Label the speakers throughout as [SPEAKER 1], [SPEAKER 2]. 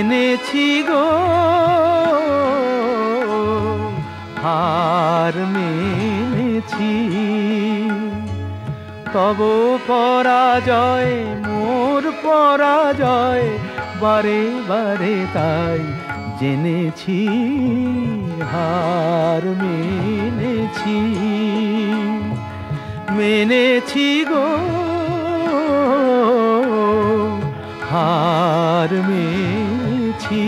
[SPEAKER 1] মেনেছি গো হার মেনেছি, তব পরাজয় মোর পরাজয়, বারে বারে তাই জেনেছি হার মেনেছি। মেনেছি গো হার মেনেছি।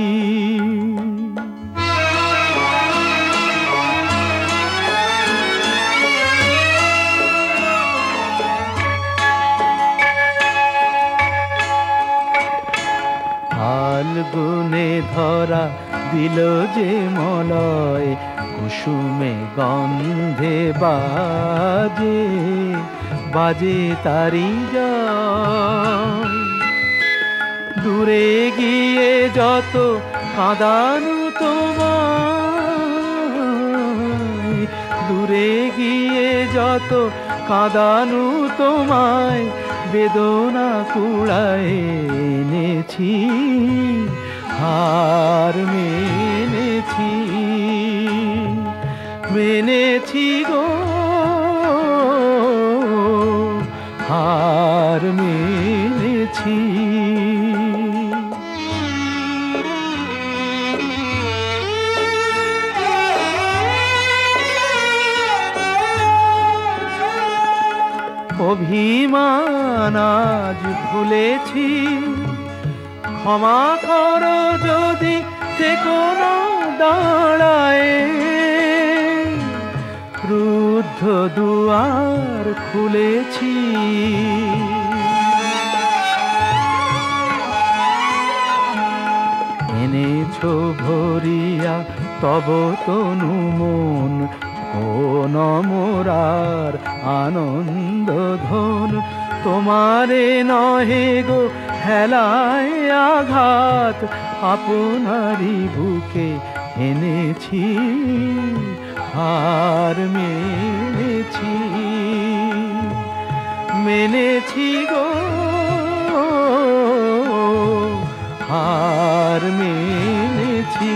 [SPEAKER 1] ফাল্গুনে ধরা দিল যে মলয়, কুসুমে গন্ধে বাজে বাজে তারি জয়। দূরে গিয়ে যত কাঁদানু তোমায়, দূরে গিয়ে যত কাঁদানু তোমায়, বেদনা কুড়ায় এনেছি হার মেনেছি। মেনেছি গো হার মেনেছি। অভিমান আজ ভুলেছি, ক্ষমা করো যদি থেকো না দাঁড়ায়। রুদ্ধ দুয়ার খুলেছি, এনেছো ভরিয়া তব তনু মন, কোন মোরার আনন্দ ধন। তোমারে নহে গো হেলায় আঘাত, আপনারি বুকে এনেছি হার মেনেছি। মেনেছি গো হার মেনেছি,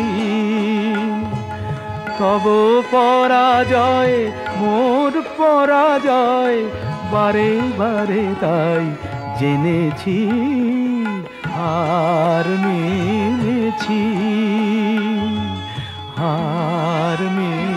[SPEAKER 1] তব পরাজয় মোর পরাজয়, বারে বারে তাই জেনেছি হার মেনেছি হার মেনেছি।